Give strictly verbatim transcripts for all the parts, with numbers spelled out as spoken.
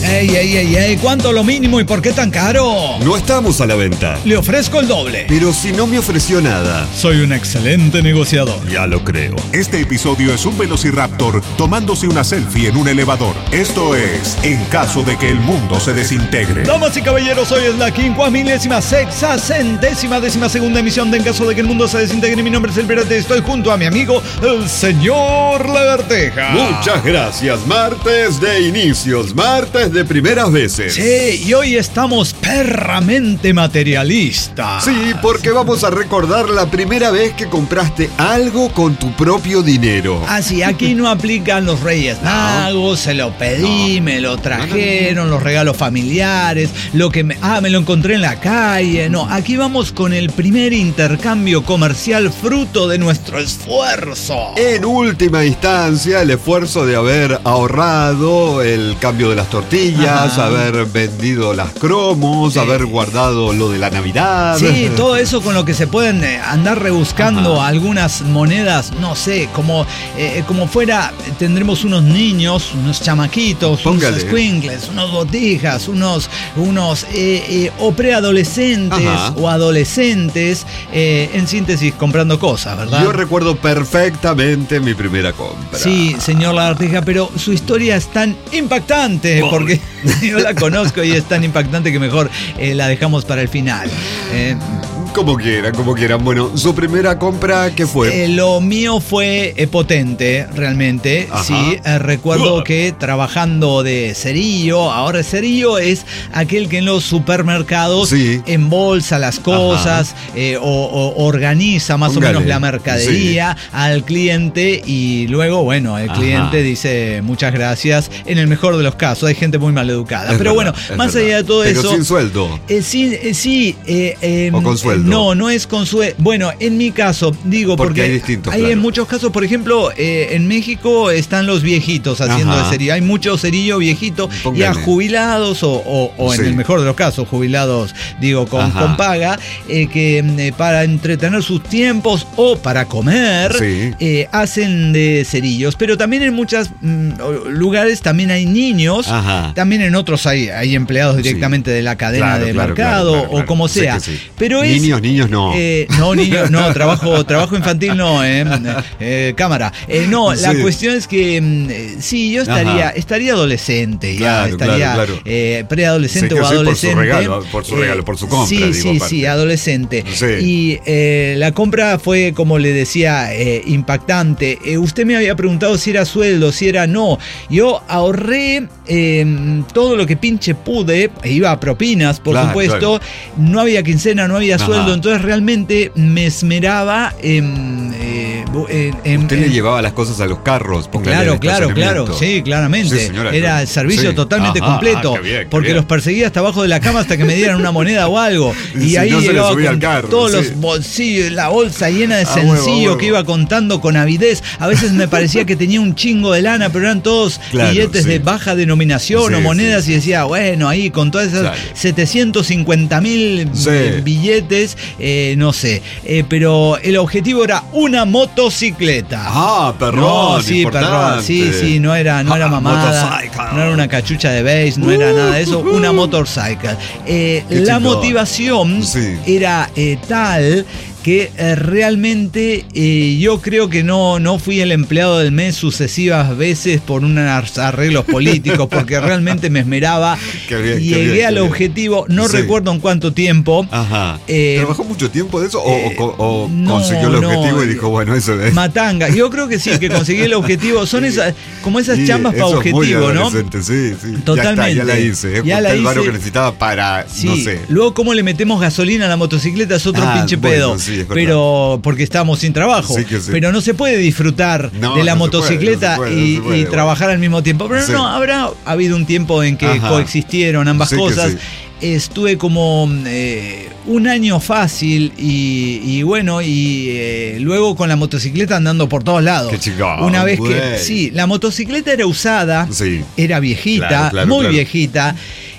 Ey, ey, ey, ey, ¿cuánto lo mínimo y por qué tan caro? No estamos a la venta. Le ofrezco el doble. Pero si no me ofreció nada. Soy un excelente negociador. Ya lo creo. Este episodio es un velociraptor tomándose una selfie en un elevador. Esto es En caso de que el mundo se desintegre. Damas y caballeros, hoy es la quincuamilésima sexagésima décima segunda emisión de En caso de que el mundo se desintegre. Mi nombre es El Pirate y estoy junto a mi amigo, el señor Lagarteja. Muchas gracias. Martes de inicios, martes de primeras veces. Sí, y hoy estamos perramente materialistas. Sí, porque vamos a recordar la primera vez que compraste algo con tu propio dinero. Ah, sí, aquí no aplican los Reyes Magos, se lo pedí, no. me lo trajeron, no, no, no. los regalos familiares, lo que me... Ah, me lo encontré en la calle. No, aquí vamos con el primer intercambio comercial fruto de nuestro esfuerzo. En última instancia, el esfuerzo de haber ahorrado el cambio de las tortillas, Ajá. haber vendido las cromos, sí. haber guardado lo de la Navidad. Sí, todo eso con lo que se pueden andar rebuscando Ajá. algunas monedas, no sé, como, eh, como fuera, tendremos unos niños, unos chamaquitos, Póngale. unos squinkles, unos botijas, unos, unos eh, eh, o preadolescentes Ajá. o adolescentes, eh, en síntesis, comprando cosas, ¿verdad? Yo recuerdo perfectamente mi primera compra. Sí, señor Lagarteja, pero su historia es tan impactante, Pobre. porque yo la conozco y es tan impactante que mejor eh, la dejamos para el final. Eh, Como quieran, como quieran. Bueno, ¿su primera compra qué fue? Eh, lo mío fue eh, potente, realmente. Ajá. Sí, eh, recuerdo uh. que trabajando de cerillo, ahora cerillo es aquel que en los supermercados sí. embolsa las cosas eh, o, o organiza más Póngale. o menos la mercadería sí. al cliente y luego, bueno, el Ajá. cliente dice muchas gracias. En el mejor de los casos, hay gente muy mal educada. Es Pero verdad, bueno, más verdad. allá de todo Pero eso. sin sueldo. Eh, sí, eh, sí. Eh, eh, o con sueldo. No, no es con sueldo. Bueno, en mi caso, digo, porque, porque hay distintos. Hay claro. en muchos casos, por ejemplo, eh, en México están los viejitos haciendo Ajá. de cerillo. Hay mucho cerillo viejito Póngale. y a jubilados o, o, o en sí. el mejor de los casos, jubilados, digo, con, con paga, eh, que eh, para entretener sus tiempos o para comer, sí. eh, hacen de cerillos. Pero también en muchos mm, lugares también hay niños, Ajá. también en otros hay, hay empleados directamente sí. de la cadena claro, de claro, mercado claro, claro, o como claro. sea. Sí sí. Pero niños, es, niños no. Eh, no, niños, no, trabajo, trabajo infantil no, eh, eh, cámara. Eh, no, sí. la cuestión es que eh, sí, yo estaría, estaría adolescente, claro, ya, estaría claro, claro. Eh, preadolescente sí, o adolescente. Por su regalo, por su, regalo, por su compra. Sí, digo, sí, aparte. sí, adolescente. Sí. Y eh, la compra fue, como le decía, eh, impactante. Eh, usted me había preguntado si era sueldo, si era no. Yo ahorré eh, todo lo que pinche pude, iba a propinas, por claro, supuesto. Claro. No había quincena, no había Ajá. sueldo, entonces realmente me esmeraba en... Eh, en, en Usted en, le llevaba las cosas a los carros. Claro, claro, claro, sí, claramente. Sí, señora, Era el servicio sí. totalmente Ajá, completo, ah, qué bien, qué porque bien. los perseguía hasta abajo de la cama hasta que me dieran una moneda o algo. Y si ahí no llegaba con al carro, todos sí. los bolsillos, la bolsa llena de ah, sencillo huevo, huevo. que iba contando con avidez. A veces me parecía que tenía un chingo de lana, pero eran todos claro, billetes sí. de baja denominación sí, o monedas sí. y decía, bueno, ahí con todas esas claro. setecientos cincuenta mil sí. billetes, eh, no sé. Eh, pero el objetivo era una motocicleta. Ah, perrón, no, sí, importante. perrón. Sí, sí, no era, no era mamada, no era una cachucha de base, no uh, era nada de eso, uh, una motorcycle. Eh, la chico. motivación sí. era eh, tal que eh, realmente eh, yo creo que no, no fui el empleado del mes sucesivas veces por unos arreglos políticos, porque realmente me esmeraba. Qué bien, Llegué qué bien, al qué objetivo, bien. no sí. recuerdo en cuánto tiempo. Ajá. Eh, ¿Trabajó mucho tiempo de eso o, eh, o, o no, consiguió el objetivo no, y dijo, bueno, eso es? Matanga. Yo creo que sí, que conseguí el objetivo. Son esas, como esas sí, chambas para objetivo, ¿no? Sí, sí. Totalmente. Ya, está, ya la hice. Ya la el hice. barro que necesitaba para, sí. no sé. Luego, cómo le metemos gasolina a la motocicleta es otro ah, pinche bueno, pedo. Sí, pero porque estábamos sin trabajo. Sí sí. Pero no se puede disfrutar no, de la no motocicleta puede, no puede, y, no puede, y bueno. trabajar al mismo tiempo. Pero sí. no, habrá habido un tiempo en que Ajá. coexistieron ambas sí cosas. Sí. Estuve como eh, un año fácil y, y bueno, y eh, luego con la motocicleta andando por todos lados. Qué chingón, Una vez güey. que, sí, la motocicleta era usada, sí. era viejita, claro, claro, muy claro. viejita.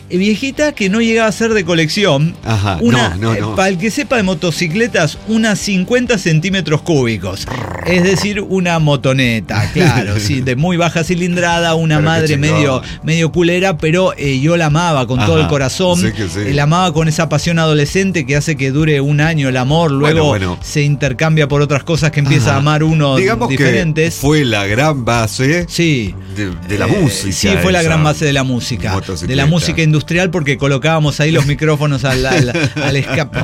viejita que no llegaba a ser de colección. Ajá, una, no, no, no. Para el que sepa de motocicletas, unas cincuenta centímetros cúbicos. Es decir, una motoneta, claro, sí, de muy baja cilindrada, una pero madre medio, medio culera, pero eh, yo la amaba con Ajá, todo el corazón. Sí que sí. Eh, la amaba con esa pasión adolescente que hace que dure un año el amor, luego bueno, bueno. se intercambia por otras cosas que empieza Ajá. a amar uno Digamos diferentes. Que fue la gran base sí. de, de la eh, música. Sí, fue la gran base de la música. De la música industrial, porque colocábamos ahí los micrófonos al, al, al escape.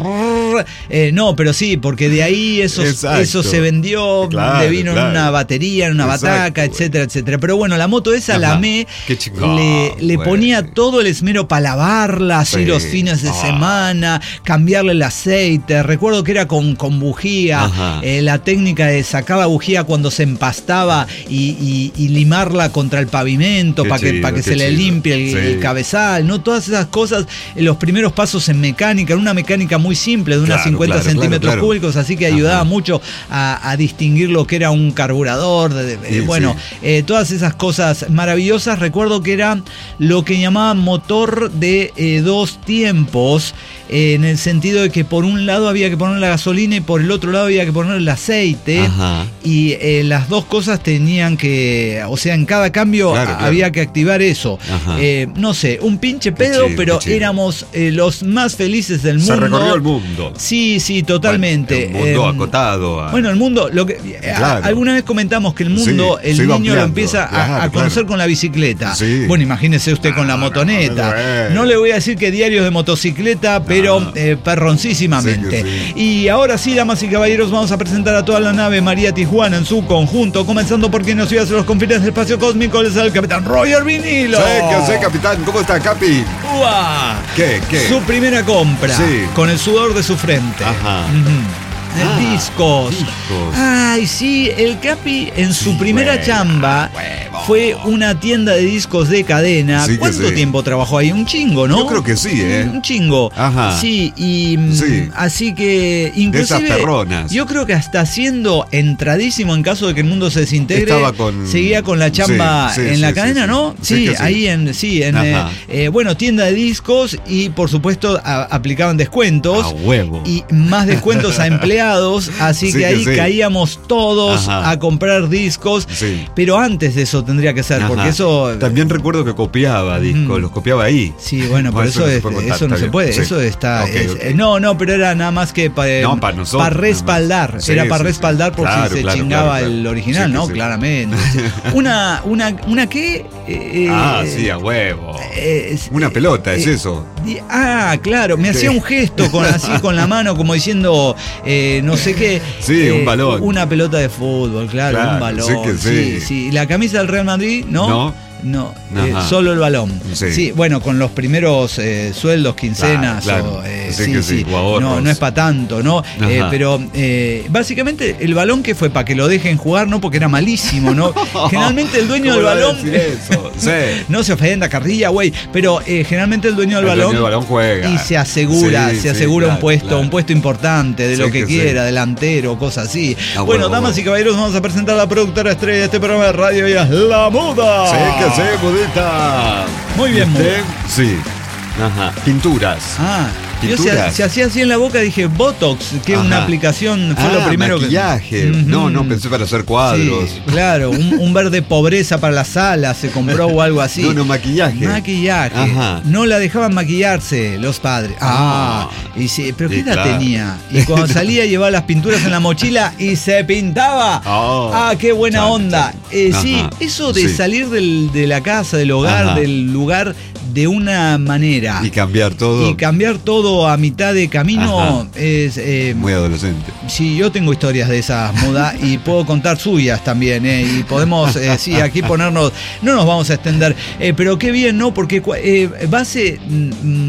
Eh, no, pero sí, porque de ahí eso, eso se vendió, claro, le vino claro. en una batería, en una Exacto, bataca, etcétera, etcétera. Pero bueno, la moto esa Ajá. la amé, le, le ponía todo el esmero para lavarla, así sí. los fines de ah. semana, cambiarle el aceite. Recuerdo que era con, con bujía, eh, la técnica de sacar la bujía cuando se empastaba y, y, y limarla contra el pavimento para que, pa que se chido. le limpie el, sí. el cabezal, ¿no? Todas esas cosas, los primeros pasos en mecánica, en una mecánica muy simple, de unos claro, cincuenta claro, centímetros claro, claro. cúbicos, así que ayudaba Ajá. mucho a, a distinguir lo que era un carburador, de, de, sí, bueno, sí. Eh, todas esas cosas maravillosas. Recuerdo que era lo que llamaban motor de eh, dos tiempos, eh, en el sentido de que por un lado había que poner la gasolina y por el otro lado había que poner el aceite. Ajá. Y eh, las dos cosas tenían que, o sea, en cada cambio claro, a, claro. había que activar eso. Eh, no sé, un pinche pedo, chido, pero éramos eh, los más felices del mundo. Se recorrió el mundo. Sí, sí, totalmente. Bueno, el mundo eh, acotado. A... Bueno, el mundo, lo que claro. a, alguna vez comentamos que el mundo, sí, el niño ampliando. lo empieza a, claro, a conocer claro. con la bicicleta. Sí. Bueno, imagínese usted ah, con la motoneta. No, no, no le voy a decir que diarios de motocicleta, pero no. eh, perroncísimamente. Sí sí. Y ahora sí, damas y caballeros, vamos a presentar a toda la nave María Tijuana en su conjunto, comenzando por quien nos iba a hacer los confines del espacio cósmico, les da el capitán Roger Vinilo. Sí, ¿qué sé, capitán? ¿Cómo está, Capi? ¡Uah! ¿Qué? ¿Qué? Su primera compra, sí. con el sudor de su frente. Ajá. Uh-huh. Ah, discos. discos. Ay, sí, el Capi en su sí, primera buena, chamba huevo. fue una tienda de discos de cadena. Sí, ¿Cuánto sí. tiempo trabajó ahí? Un chingo, ¿no? Yo creo que sí, ¿eh? Un chingo. Ajá. Sí, y sí. así que inclusive de esas perronas. Yo creo que hasta siendo entradísimo en caso de que el mundo se desintegre, Estaba con... seguía con la chamba sí, sí, en sí, la sí, cadena, sí, ¿no? Sí, sí, sí. ahí en sí, en eh, eh, bueno, tienda de discos y por supuesto a, aplicaban descuentos. A huevo. Y más descuentos a empleados, así Así sí que ahí que sí. caíamos todos Ajá. a comprar discos, sí. pero antes de eso tendría que ser, Ajá. porque eso... También recuerdo que copiaba discos, mm. los copiaba ahí. Sí, bueno, pero eso, eso, es, eso no se puede, sí. eso está... Okay, es, okay. No, no, pero era nada más que para no, pa pa respaldar, sí, era para sí, respaldar sí. por claro, si se claro, chingaba claro, el claro. original, sí, ¿no? Sí. Claramente. una, una, ¿Una qué? Eh, ah, sí, a huevo. Eh, una pelota, eh, es eso. Ah, claro, me hacía un gesto con, así con la mano como diciendo, eh, no sé qué. Sí, eh, un balón. Una pelota de fútbol, claro, claro un balón. Sí, que sí. sí, sí. La camisa del Real Madrid, ¿no? No. No, eh, solo el balón. Sí. sí, bueno, con los primeros eh, sueldos, quincenas. Claro, claro. O, eh, sí, sí, que sí. sí. No, no es para tanto, ¿no? Eh, pero eh, básicamente el balón que fue para que lo dejen jugar, no porque era malísimo, ¿no? Generalmente el dueño del balón. Eso? Sí. No se ofenda, carrilla, güey. Pero eh, generalmente el dueño del el balón. Dueño del balón juega. Y se asegura, sí, se asegura sí, un claro, puesto, claro. un puesto importante de sí, lo que, que quiera, sí. delantero, cosas así. Ah, bueno, bueno, damas bueno. y caballeros, vamos a presentar a la productora estrella de este programa de radio, ella es La Muda. Sí, que sí, Mudita. Muy bien, muy bien. Sí. Ajá. Pinturas. Ah. Pinturas. Yo se, se hacía así en la boca, dije Botox, que es una aplicación, fue ah, lo primero maquillaje. que. Uh-huh. No, no pensé para hacer cuadros. Sí, claro, un, un verde pobreza para la sala, se compró o algo así. No, no, maquillaje. Maquillaje. Ajá. No la dejaban maquillarse los padres. Ah, ah. Y sí, pero ¿qué edad claro. tenía? Y cuando salía llevaba las pinturas en la mochila y se pintaba. Oh, ah, qué buena chan, onda. Chan. Eh, sí, eso de sí. salir del, de la casa, del hogar, Ajá. del lugar de una manera. Y cambiar todo. Y cambiar todo a mitad de camino Ajá. es... Eh, muy adolescente. Sí, yo tengo historias de esas, Muda, y puedo contar suyas también, eh, y podemos, eh, sí, aquí ponernos... No nos vamos a extender, eh, pero qué bien, ¿no? Porque eh, base... Mm,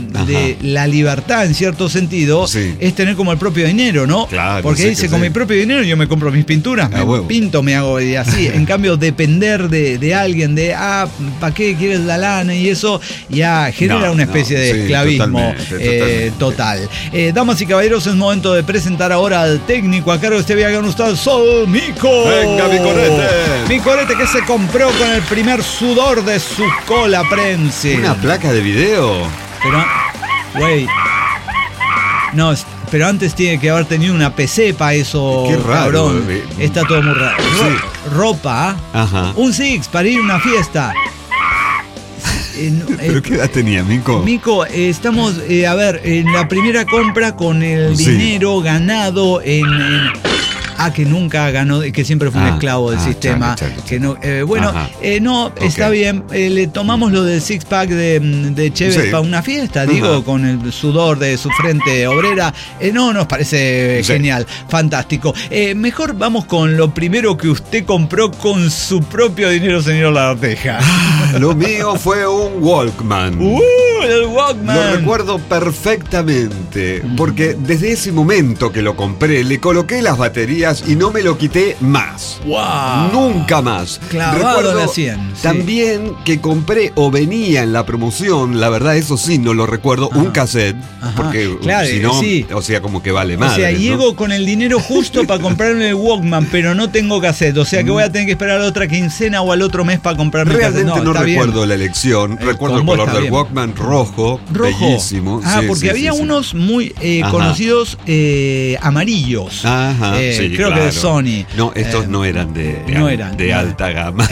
de la libertad en cierto sentido, sí. es tener como el propio dinero, ¿no? Claro, porque sí dice, con sí. mi propio dinero yo me compro mis pinturas, ah, me huevo. pinto, me hago y así. En cambio, depender de, de alguien, de, ah, ¿para qué quieres la lana? Y eso ya genera no, una especie no, de sí, esclavismo totalmente, eh, totalmente. total. Eh, damas y caballeros, es momento de presentar ahora al técnico a cargo de este viaje con ustedes, Sol Mico. Venga, mi corete. Mi corete que se compró con el primer sudor de su cola prensil. Una placa de video. Pero, güey, no, pero antes tiene que haber tenido una P C para eso. Qué raro. Cabrón. Está todo muy raro. Sí. Ropa, ajá. un Six para ir a una fiesta. Eh, no, ¿Pero eh, qué edad tenía, Mico? Mico, eh, estamos, eh, a ver, en la primera compra con el sí. dinero ganado en... en Ah, que nunca ganó, que siempre fue un ah, esclavo del ah, sistema. Chale, chale, chale. Que no, eh, bueno, eh, no, okay. está bien. Eh, le tomamos lo del six pack de, de Chévez sí. para una fiesta, uh-huh. digo, con el sudor de su frente obrera. Eh, no, nos parece sí. genial, fantástico. Eh, mejor vamos con lo primero que usted compró con su propio dinero, señor Larteja. Lo mío fue un Walkman. ¡Uh! El Walkman. Lo recuerdo perfectamente, porque desde ese momento que lo compré, le coloqué las baterías y no me lo quité más. ¡Wow! Nunca más. Clavado en la cien. Sí. También que compré o venía en la promoción, la verdad, eso sí, no lo recuerdo, ajá. un cassette. Ajá. Porque claro, si no, sí. o sea, como que vale más. O sea, ¿no? llego con el dinero justo para comprarme el Walkman, pero no tengo cassette. O sea, que voy a tener que esperar a la otra quincena o al otro mes para comprarme el cassette. Realmente no, no recuerdo bien. la elección. El recuerdo el color del bien. Walkman rojo, rojo, bellísimo. Ah, sí, porque sí, había sí, unos sí. muy eh, conocidos eh, amarillos. Ajá, eh, sí, creo claro. que de Sony. No, estos eh, no eran de, de, no al, eran, de no. alta gama.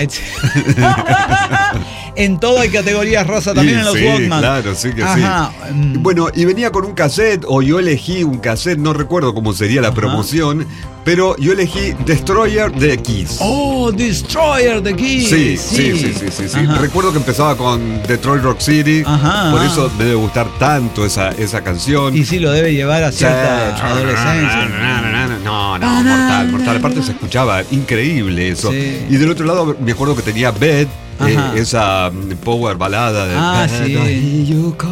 En todo hay categorías raza también sí, en los sí, Walkman. Claro, sí que Ajá. sí. Bueno, y venía con un cassette, o yo elegí un cassette, no recuerdo cómo sería la Ajá. promoción, pero yo elegí Destroyer de Kiss. Oh, Destroyer de Kiss. Sí, sí, sí, sí, sí, sí. Recuerdo que empezaba con Detroit Rock City. Ajá. Por eso me debe gustar tanto esa, esa canción. Y sí, lo debe llevar a cierta sí. adolescencia. No, no, mortal, mortal. Aparte se escuchaba increíble eso. Sí. Y del otro lado me acuerdo que tenía Bed. Eh, esa power balada de ah, sí.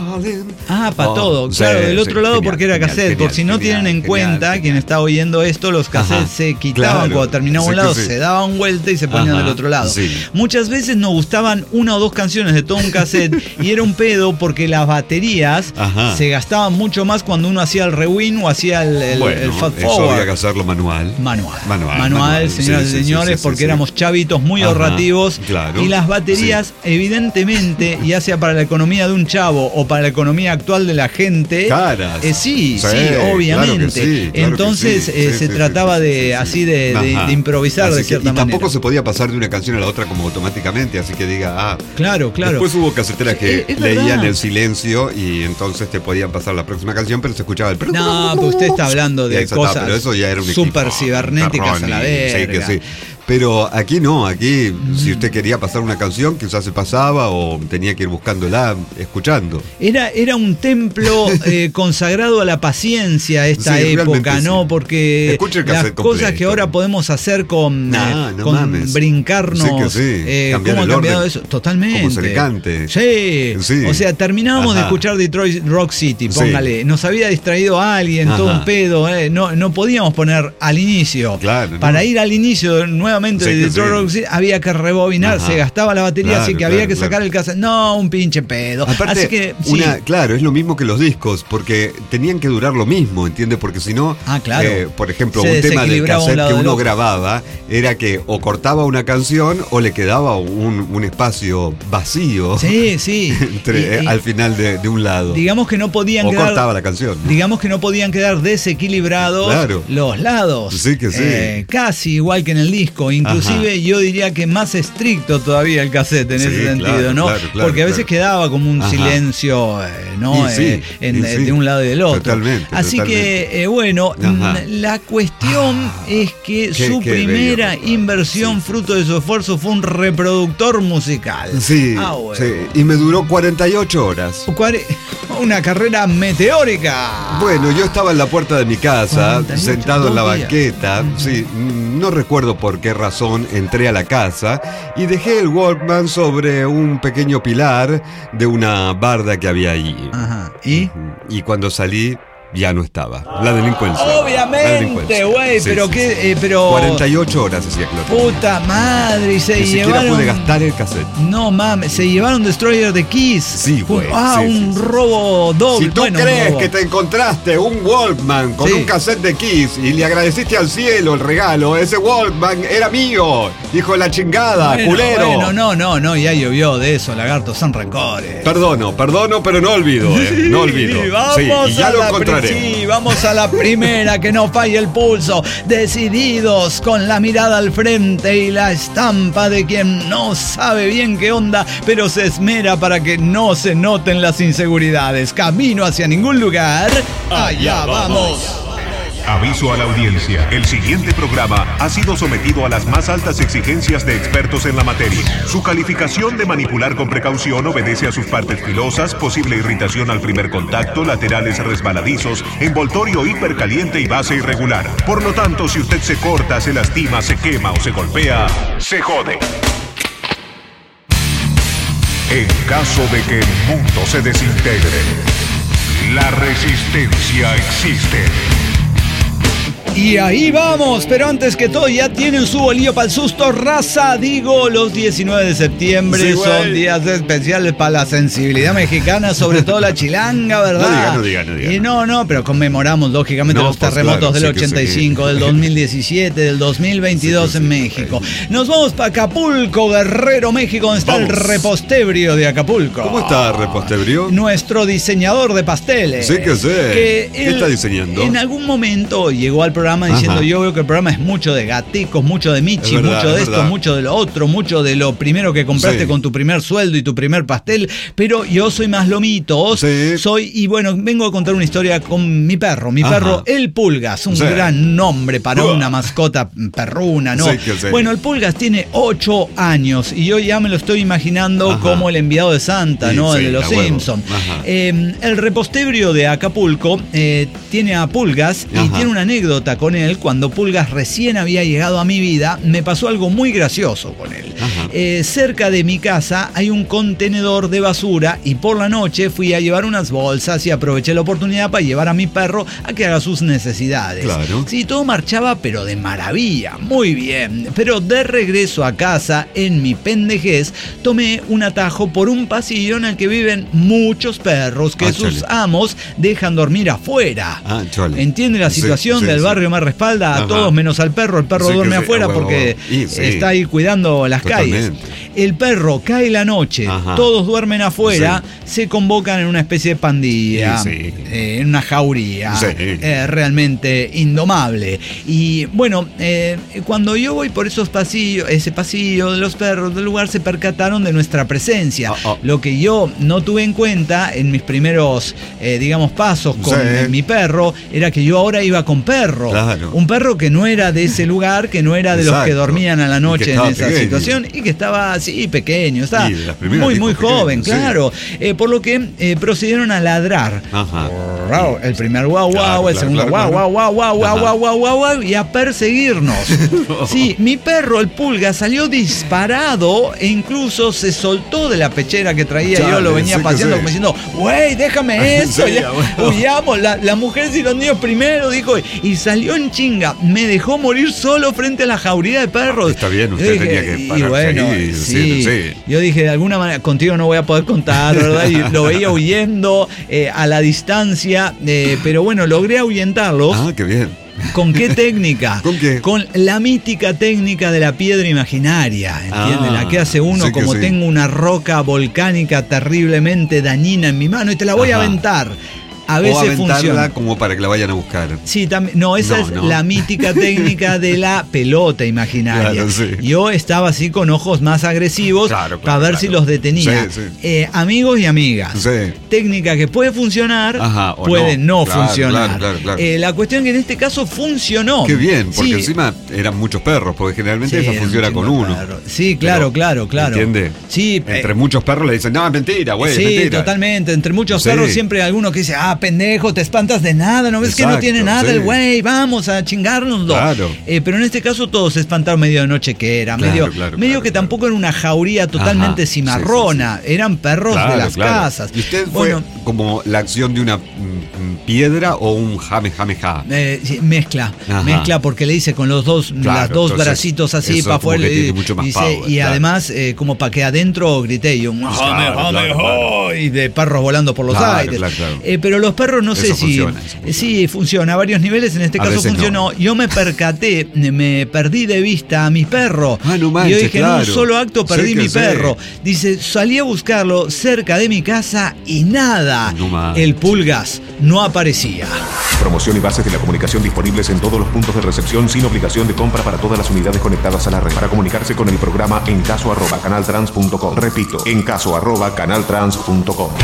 Ah, para oh, todo. Claro, sí, del otro sí, lado genial, porque era cassette. Genial, por si no genial, tienen en cuenta, genial, quien está oyendo esto, los cassettes Ajá, se quitaban claro, cuando terminaba un lado, sí. se daban vuelta y se ponían Ajá, del otro lado. Sí. Muchas veces nos gustaban una o dos canciones de todo un cassette y era un pedo porque las baterías Ajá. se gastaban mucho más cuando uno hacía el rewind o hacía el, el, bueno, el fast eso forward. Había que hacerlo manual. Manual. Manual, manual, manual señoras sí, y señores, sí, sí, porque sí, éramos sí. chavitos muy Ajá, ahorrativos claro. y las baterías, sí. evidentemente, ya sea para la economía de un chavo o para la economía actual de la gente, caras. Eh, sí, sí, sí, obviamente. Claro sí, claro Entonces sí, eh, sí, se sí, trataba sí, sí, de sí, sí, así de, de, de improvisar así de que, cierta y manera. Y tampoco se podía pasar de una canción a la otra como automáticamente, así que diga, ah. Claro, claro. Después hubo caseteras que es, es leían verdad. el silencio y entonces te podían pasar la próxima canción, pero se escuchaba el. No, pero usted está hablando de cosas está, pero eso ya era un súper cibernéticas a la vez. Sí, que sí. Pero aquí no, aquí mm. si usted quería pasar una canción, quizás se pasaba o tenía que ir buscándola, escuchando. Era, era un templo eh, consagrado a la paciencia esta sí, época, ¿no? Sí. Porque las cosas completo. que ahora podemos hacer con, nah, eh, no con mames. brincarnos, sí que sí. eh, Cambiar ¿cómo el ha cambiado orden, eso? Totalmente. Como se le cante. Sí. sí. O sea, terminábamos Ajá. de escuchar Detroit Rock City, póngale. Sí. Nos había distraído a alguien, Ajá. todo un pedo. Eh. No, no podíamos poner al inicio. Claro, Para no. ir al inicio nuevamente sí de Detroit Rock City, había que rebobinar, Ajá. se gastaba la batería, claro, así que claro, había que sacar claro. el cassette. No, un pinche pedo. Aparte, así que, sí. una, claro, es lo mismo que los discos, porque tenían que durar lo mismo, ¿entiendes? Porque si no, ah, claro. eh, por ejemplo, se un tema del cassette un que uno grababa era que o cortaba una canción o le quedaba un, un espacio vacío. Sí, sí. entre, y, y, al final de, de un lado. Digamos que no podían o quedar. cortaba la canción. ¿no? Digamos que no podían quedar desequilibrados claro. los lados. Sí, que sí. Eh, casi igual que en el disco. Inclusive Ajá. yo diría que más estricto todavía el cassette en sí, ese sentido, claro, ¿no? Claro, claro, Porque a veces claro. quedaba como un Ajá. silencio, eh, ¿no? Sí, eh, en, sí. de un lado y del otro. Totalmente. Así totalmente. que, eh, bueno, Ajá. la cuestión es que qué, su qué primera bello, inversión, sí. fruto de su esfuerzo, fue un reproductor musical. Sí, ah, bueno. sí. Y me duró cuarenta y ocho horas. Cuare... una carrera meteórica. Bueno, yo estaba en la puerta de mi casa, sentado en la banqueta. Sí, no recuerdo por qué razón entré a la casa y dejé el Walkman sobre un pequeño pilar de una barda que había allí. Ajá. ¿Y? Y cuando salí, ya no estaba. La delincuencia. Obviamente, güey, sí, pero sí, qué, sí. Eh, pero. cuarenta y ocho horas hacía que lo tenía. Puta madre, y se Ni llevaron. siquiera pude gastar el cassette. No mames, se llevaron Destroyer de Kiss. Sí, güey. Ah, sí, un sí, sí. robo doble. Si tú bueno, crees que te encontraste un Walkman con sí. un cassette de Kiss y le agradeciste al cielo el regalo, ese Walkman era mío, hijo de la chingada, bueno, culero. Bueno, no, no, no, ya llovió de eso, lagartos, son rencores. Perdono, perdono, pero no olvido, eh, no olvido. Vamos sí, y ya a lo la encontraré. Sí, vamos a la primera, que no falle el pulso. Decididos, con la mirada al frente y la estampa de quien no sabe bien qué onda, pero se esmera para que no se noten las inseguridades. Camino hacia ningún lugar. Allá vamos. Aviso a la audiencia, el siguiente programa ha sido sometido a las más altas exigencias de expertos en la materia. Su calificación de manipular con precaución obedece a sus partes filosas, posible irritación al primer contacto, laterales resbaladizos, envoltorio hipercaliente y base irregular. Por lo tanto, si usted se corta, se lastima, se quema o se golpea, se jode. En caso de que el mundo se desintegre, la resistencia existe. Y ahí vamos, pero antes que todo ya tienen su bolillo para el susto, raza. Digo, los diecinueve de septiembre sí, son días especiales para la sensibilidad mexicana, sobre todo la chilanga, ¿verdad? No diga, no diga, no diga. Y no, no, pero conmemoramos lógicamente no, los pues terremotos claro, del sí ochenta y cinco, del dos mil diecisiete, del dos mil veintidós sí, en sí, México. Sí. Nos vamos para Acapulco, Guerrero, México, donde está vamos. El repostebrio de Acapulco. ¿Cómo está el repostebrio? Nuestro diseñador de pasteles. Sí que sé. Que ¿Qué él, está diseñando? En algún momento llegó al programa diciendo Ajá. yo veo que el programa es mucho de gaticos, mucho de michi, verdad, mucho de esto, verdad. mucho de lo otro, mucho de lo primero que compraste sí. con tu primer sueldo y tu primer pastel, pero yo soy más lomito, sí. soy, y bueno, vengo a contar una historia con mi perro, mi Ajá. perro, el Pulgas, un sí. gran nombre para uh. una mascota perruna, ¿no? Sí, sí. Bueno, el Pulgas tiene ocho años y yo ya me lo estoy imaginando Ajá. como el enviado de Santa, sí, ¿no? Sí, el de los Simpsons. Eh, el repostebrio de Acapulco eh, tiene a Pulgas Ajá. y tiene una anécdota con él. Cuando Pulgas recién había llegado a mi vida, me pasó algo muy gracioso con él. Eh, cerca de mi casa hay un contenedor de basura y por la noche fui a llevar unas bolsas y aproveché la oportunidad para llevar a mi perro a que haga sus necesidades. Claro. Sí, todo marchaba pero de maravilla, muy bien. Pero de regreso a casa, en mi pendejez, tomé un atajo por un pasillo en el que viven muchos perros que ah, sus chale. amos dejan dormir afuera. Ah, chale. ¿Entiende la situación sí, sí, del sí. barrio más respalda a Ajá. todos menos al perro? El perro sí, duerme sí, afuera huevo, porque y, sí. está ahí cuidando las Totalmente. calles. El perro cae la noche, Ajá. todos duermen afuera, sí. se convocan en una especie de pandilla, sí, sí. Eh, en una jauría, sí. eh, realmente indomable. Y bueno, eh, cuando yo voy por esos pasillos, ese pasillo de los perros del lugar, se percataron de nuestra presencia. Oh, oh. Lo que yo no tuve en cuenta en mis primeros, eh, digamos, pasos con sí. mi perro, era que yo ahora iba con perro. Claro. Un perro que no era de ese lugar, que no era de Exacto. los que dormían a la noche en esa pequeño. situación y que estaba así pequeño, estaba muy muy joven, pequeño, claro. Sí. Eh, por lo que eh, procedieron a ladrar. Ajá. El primer guau guau, claro, el segundo guau guau guau guau guau guau guau guau guau y a perseguirnos. no. Sí, mi perro, el Pulga, salió disparado e incluso se soltó de la pechera que traía. Chale, yo lo venía sí paseando como diciendo, güey, déjame eso. sí, ya, bueno. Huyamos, la, la mujer y los niños primero, dijo, y salió en chinga. Me dejó morir solo frente a la jauría de perros. Está bien, usted dije, tenía que pararse y bueno, ahí, sí, sí. Yo dije, de alguna manera, contigo no voy a poder contar, ¿verdad? Y lo veía huyendo eh, a la distancia, eh, pero bueno, logré ahuyentarlos. Ah, qué bien. ¿Con qué técnica? ¿Con qué? Con la mítica técnica de la piedra imaginaria, ¿entiendes? Ah, la que hace uno sí como sí. tengo una roca volcánica terriblemente dañina en mi mano y te la voy Ajá. a aventar. A veces o funciona. Como para que la vayan a buscar. Sí, también. No, esa no, es no. la mítica técnica de la pelota imaginaria. Claro, sí. Yo estaba así con ojos más agresivos claro, claro, para ver claro. si los detenía. Sí, sí. Eh, amigos y amigas. Sí. Técnica que puede funcionar, Ajá, puede no, no claro, funcionar. Claro, claro, claro. Eh, la cuestión es que en este caso funcionó. Qué bien, porque sí. encima eran muchos perros, porque generalmente sí, esa funciona con uno. Perro. Sí, claro, Pero, claro, claro. ¿Entiende? Sí. Entre eh, muchos perros le dicen, no, es mentira, güey, sí, es mentira. Totalmente. Entre muchos sí. perros siempre hay alguno que dice, ah, pendejo, te espantas de nada, ¿no ves Exacto, que no tiene nada sí. el güey? Vamos a chingárnoslo. Claro. Eh, pero en este caso todos se espantaron medio de noche que era, claro, medio, claro, medio claro, que claro. tampoco era una jauría totalmente Ajá, cimarrona, sí, sí, sí. eran perros claro, de las claro. casas. ¿Y usted bueno, fue como la acción de una mm, piedra o un jame, jame, ja? Eh, sí, mezcla, Ajá. mezcla porque le dice con los dos, claro, las dos entonces, bracitos así para afuera y, mucho más dice, power, y claro. además eh, como para que adentro grité y un jame, claro, jame, claro, claro. y de perros volando por los claro, aires. Claro, claro. Eh, pero los perros no eso sé funciona, si... funciona. Sí, funciona a varios niveles, en este a caso funcionó. No. Yo me percaté, me perdí de vista a mi perro. Ah, no manches, y yo dije, claro. en un solo acto perdí mi sé. perro. Dice, salí a buscarlo cerca de mi casa y nada. No el Pulgas no aparecía. Promoción y bases de la comunicación disponibles en todos los puntos de recepción sin obligación de compra para todas las unidades conectadas a la red. Para comunicarse con el programa en caso arroba canaltrans punto com. Repito, en caso arroba canaltrans punto com.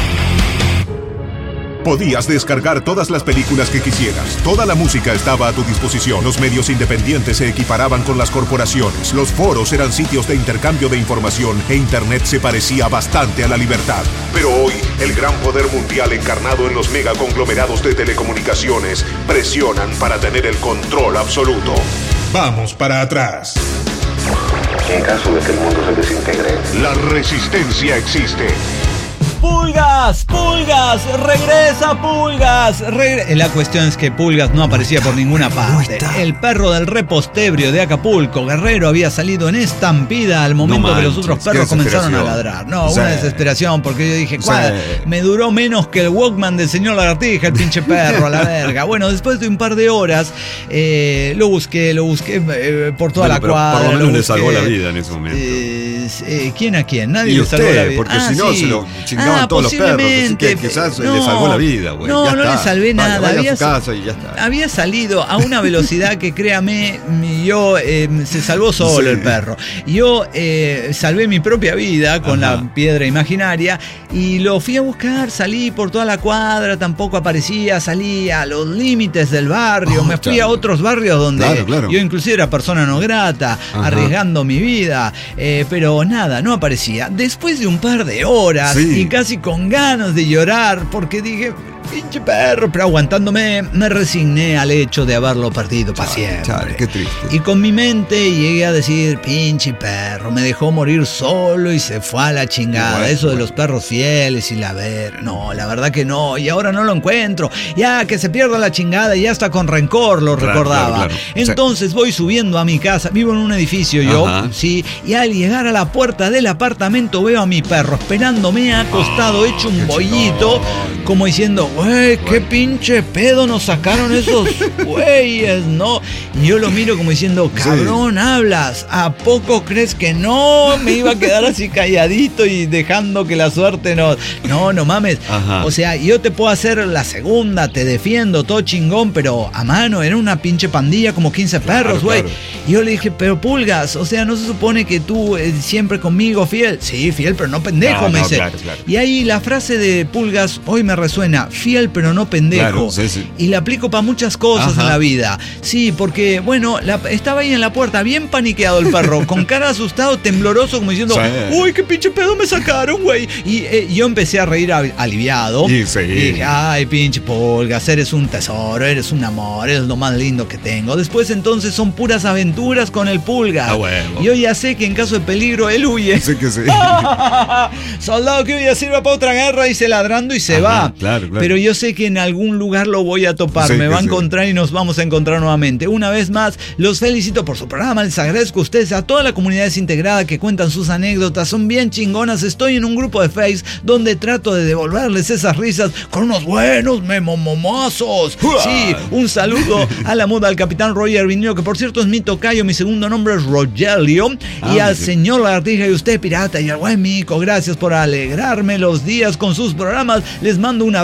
Podías descargar todas las películas que quisieras. Toda la música estaba a tu disposición. Los medios independientes se equiparaban con las corporaciones. Los foros eran sitios de intercambio de información e Internet se parecía bastante a la libertad. Pero hoy, el gran poder mundial encarnado en los megaconglomerados de telecomunicaciones presionan para tener el control absoluto. Vamos para atrás. En caso de que el mundo se desintegre, la resistencia existe. ¡Pulgas! ¡Pulgas! ¡Regresa, Pulgas! Regre- la cuestión es que Pulgas no aparecía por ninguna parte. El perro del repostebrio de Acapulco, Guerrero, había salido en estampida al momento no que los otros perros comenzaron a ladrar. No, sí. una desesperación, porque yo dije, ¿cuál? Sí. Me duró menos que el Walkman del señor Lagartija, el pinche perro, a la verga. Bueno, después de un par de horas, eh, lo busqué, lo busqué eh, por toda bueno, la cuadra. Por lo menos le salvó la vida en ese momento. Eh, eh, ¿Quién a quién? Nadie y le usted, salvó la vida. Porque ah, si no, sí. se lo chingaban ah, todos los perros. Así que quizás no, le salvó la vida, güey. No, ya no está. le salvé vaya, nada. Vaya había, a su casa y ya está. había salido a una velocidad que, créame, yo eh, se salvó solo sí. el perro. Yo eh, salvé mi propia vida con Ajá. la piedra imaginaria y lo fui a buscar. Salí por toda la cuadra, tampoco aparecía. Salí a los límites del barrio. Oh, me fui claro. a otros barrios donde claro, claro. yo inclusive era persona no grata, Ajá. arriesgando mi vida. Eh, pero nada, no aparecía. Después de un par de horas sí. y casi con ganas de llorar, porque dije, pinche perro, pero aguantándome, me resigné al hecho de haberlo perdido para siempre. Chale, qué triste. Y con mi mente llegué a decir, pinche perro, me dejó morir solo y se fue a la chingada. Bueno, Eso bueno. de los perros fieles y la ver, no, la verdad que no, y ahora no lo encuentro. Ya que se pierda la chingada y ya está con rencor, lo claro, recordaba. Claro, claro. Entonces voy subiendo a mi casa, vivo en un edificio yo, Ajá. sí, y al llegar a la puerta del apartamento veo a mi perro esperándome acostado, oh, hecho un bollito, chingón. Como diciendo, güey, qué pinche pedo nos sacaron esos güeyes, ¿no? Y yo lo miro como diciendo, cabrón, sí. hablas, ¿a poco crees que no? Me iba a quedar así calladito y dejando que la suerte nos... No, no mames. Ajá. O sea, yo te puedo hacer la segunda, te defiendo, todo chingón, pero a mano, era una pinche pandilla, como quince claro, perros, güey. Claro. Y yo le dije, pero Pulgas, o sea, ¿no se supone que tú eh, siempre conmigo fiel? Sí, fiel, pero no pendejo, no, me no, dice. Claro, claro. Y ahí la frase de Pulgas hoy me resuena, fiel pero no pendejo. Claro, sí, sí. Y la aplico para muchas cosas Ajá. en la vida. Sí, porque, bueno, la, estaba ahí en la puerta, bien paniqueado el perro, con cara asustado, tembloroso, como diciendo, sí. uy, qué pinche pedo me sacaron, güey. Y eh, yo empecé a reír a, aliviado. Y, sí. y dije, ay, pinche Pulgas, eres un tesoro, eres un amor, eres lo más lindo que tengo. Después entonces son puras aventuras con el Pulgas. Ah, bueno. Yo ya sé que en caso de peligro él huye. Sí que sí. Soldado que huye sirva para otra guerra, dice ladrando y se Ajá, va. Claro, claro. Pero yo sé que en algún lugar lo voy a topar, sí, me va a encontrar sí. y nos vamos a encontrar nuevamente. Una vez más, los felicito por su programa, les agradezco a ustedes, a toda la comunidad desintegrada que cuentan sus anécdotas, son bien chingonas. Estoy en un grupo de Face donde trato de devolverles esas risas con unos buenos memomomazos. Sí, un saludo a la muda al capitán Roger Vinilo, que por cierto es mi tocayo, mi segundo nombre es Rogelio, ah, y al sí. señor Lagartija y usted pirata y al buen Mico, gracias por alegrarme los días con sus programas. Les mando un abrazo al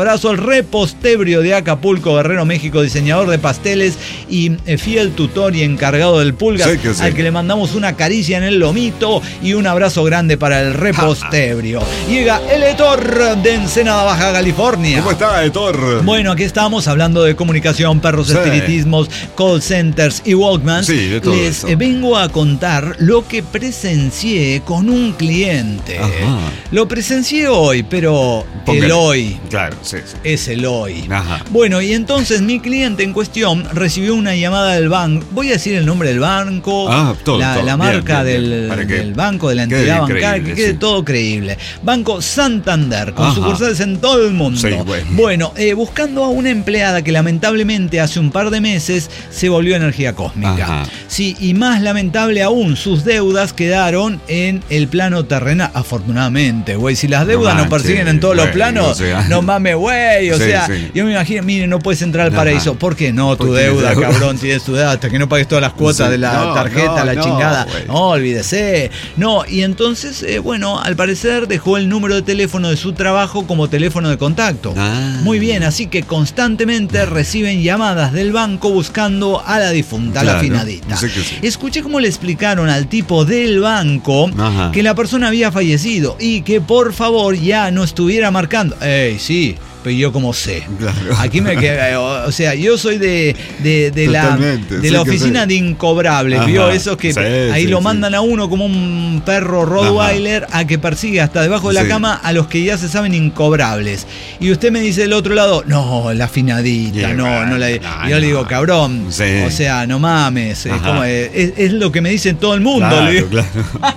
Repostebrio de Acapulco, Guerrero, México, diseñador de pasteles y eh, fiel tutor y encargado del Pulgas, sí, que sí. al que le mandamos una caricia en el lomito y un abrazo grande para el Repostebrio. Llega el Etor de Ensenada, Baja California. ¿Cómo está, Etor? Bueno, aquí estamos hablando de comunicación, perros, sí. espiritismos, call centers y Walkmans. Sí, de todo Les eso. vengo a contar lo que presencié con un cliente. Ajá. Lo presencié hoy, pero Póngale. el hoy. Claro, sí, sí. Es el hoy. Ajá. Bueno, y entonces mi cliente en cuestión recibió una llamada del banco. Voy a decir el nombre del banco, ah, todo, la, todo. la Bien, marca bien, del, bien. Que del banco, de la entidad bancaria, que quede sí. todo creíble. Banco Santander, con Ajá. sucursales en todo el mundo. Sí, bueno, bueno eh, buscando a una empleada que lamentablemente hace un par de meses se volvió energía cósmica. Ajá. Sí, y más lamentable aún, sus deudas quedaron en el plano terrenal. Afortunadamente, güey, si las deudas no nos persiguen en todos güey, los planos, o sea. no mames, güey, o Sí, sea, sí. yo me imagino, mire, no puedes entrar al Ajá. paraíso. ¿Por qué no? Tu Porque deuda, tienes deuda. cabrón, tienes tu deuda hasta que no pagues todas las cuotas Sí. de la No, tarjeta, no, la no, chingada. güey. No, olvídese. No, y entonces, eh, bueno, al parecer dejó el número de teléfono de su trabajo como teléfono de contacto. Ah. Muy bien, así que constantemente reciben llamadas del banco buscando a la difunta, a la Claro, finadita. sé que sí. Escuché cómo le explicaron al tipo del banco Ajá. que la persona había fallecido y que por favor ya no estuviera marcando. Ey, sí. Pero yo como sé. Claro. Aquí me queda, o sea, yo soy de, de, de la, Totalmente, de sí la que oficina sí. de incobrables, Ajá. ¿vio? Esos que Sí, ahí sí, lo sí. mandan a uno como un perro Rottweiler a que persigue hasta debajo de la Sí. cama a los que ya se saben incobrables. Y usted me dice del otro lado, no, la afinadita, Yeah, no, no la. Y no, yo le digo, no. cabrón, Sí. o sea, no mames, es, Ajá. como, es, es lo que me dicen todo el mundo. Claro, le digo. claro.